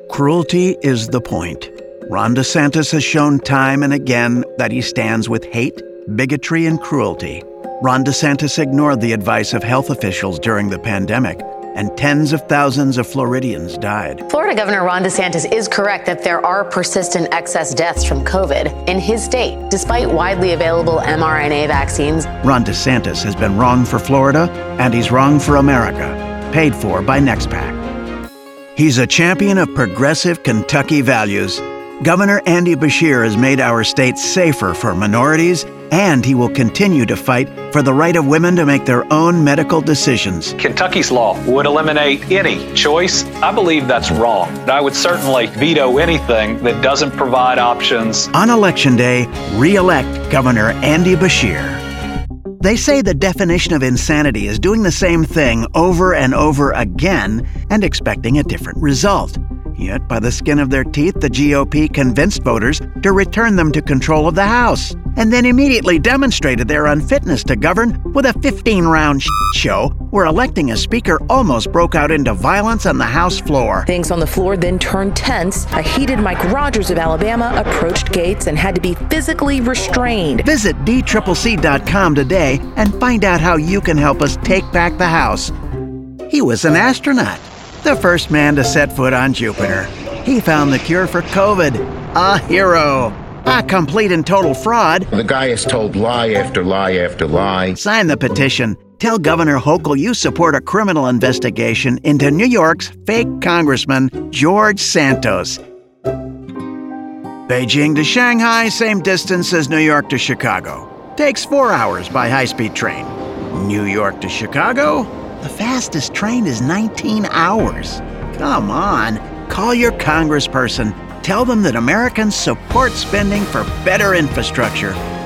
Cruelty is the point. Ron DeSantis has shown time and again that he stands with hate, bigotry, and cruelty. Ron DeSantis ignored the advice of health officials during the pandemic, and tens of thousands of Floridians died. Florida Governor Ron DeSantis is correct that there are persistent excess deaths from COVID in his state, despite widely available mRNA vaccines. Ron DeSantis has been wrong for Florida, and he's wrong for America, paid for by NextPac. He's a champion of progressive Kentucky values. Governor Andy Beshear has made our state safer for minorities, and he will continue to fight for the right of women to make their own medical decisions. Kentucky's law would eliminate any choice. I believe that's wrong. I would certainly veto anything that doesn't provide options. On Election Day, re-elect Governor Andy Beshear. They say the definition of insanity is doing the same thing over and over again and expecting a different result. Yet, by the skin of their teeth, the GOP convinced voters to return them to control of the House, and then immediately demonstrated their unfitness to govern with a 15-round show where electing a speaker almost broke out into violence on the House floor. Things on the floor then turned tense. A heated Mike Rogers of Alabama approached Gaetz and had to be physically restrained. Visit DCCC.com today and find out how you can help us take back the House. He was an astronaut, the first man to set foot on Jupiter. He found the cure for COVID. A hero. A complete and total fraud. The guy has told lie after lie after lie. Sign the petition. Tell Governor Hochul you support a criminal investigation into New York's fake Congressman, George Santos. Beijing to Shanghai, same distance as New York to Chicago. Takes 4 hours by high-speed train. New York to Chicago? The fastest train is 19 hours. Come on. Call your congressperson. Tell them that Americans support spending for better infrastructure.